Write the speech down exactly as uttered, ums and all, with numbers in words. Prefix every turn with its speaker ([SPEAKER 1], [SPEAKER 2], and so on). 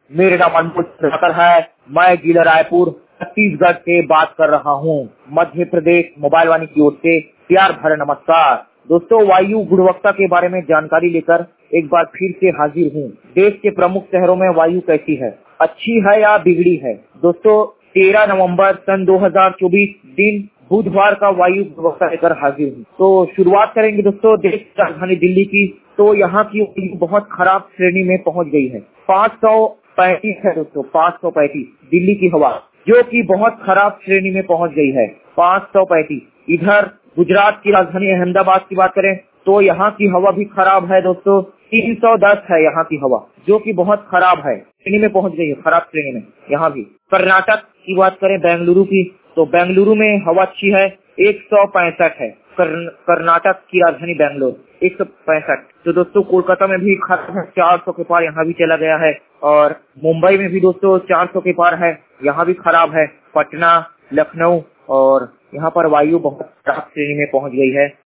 [SPEAKER 1] मेरा नाम अनमोल प्रभाकर है। मैं जिला रायपुर छत्तीसगढ़ से बात कर रहा हूँ। मध्य प्रदेश मोबाइल वाणी की ओर से प्यार भरा नमस्कार। दोस्तों, वायु गुणवत्ता के बारे में जानकारी लेकर एक बार फिर से हाजिर हूँ। देश के प्रमुख शहरों में वायु कैसी है, अच्छी है या बिगड़ी है? दोस्तों, तेरह नवंबर सन दो हजार चौबीस दिन बुधवार का वायु गुणवत्ता लेकर हाजिर हूँ। तो शुरुआत करेंगे दोस्तों देश की राजधानी दिल्ली की। तो यहाँ की वायु बहुत खराब श्रेणी में पहुँच गई है। पाँच सौ पैंतीस है दोस्तों, पाँच सौ पैंतीस दिल्ली की हवा, जो कि बहुत खराब श्रेणी में पहुँच गई है। पाँच सौ पैंतीस। इधर गुजरात की राजधानी अहमदाबाद की बात करें तो यहाँ की हवा भी खराब है दोस्तों। तीन सौ दस है यहाँ की हवा, जो कि बहुत खराब है, श्रेणी में पहुँच गई है, खराब श्रेणी में यहाँ भी। कर्नाटक की बात करें बेंगलुरु की, तो बेंगलुरु में हवा अच्छी है, एक सौ पैंसठ है। कर्नाटक की राजधानी बेंगलोर एक सौ पैंसठ। तो दोस्तों कोलकाता में भी खराब है, चार सौ के पार यहाँ भी चला गया है। और मुंबई में भी दोस्तों चार सौ के पार है, यहाँ भी खराब है। पटना, लखनऊ और यहाँ पर वायु बहुत खराब श्रेणी में पहुँच गई है।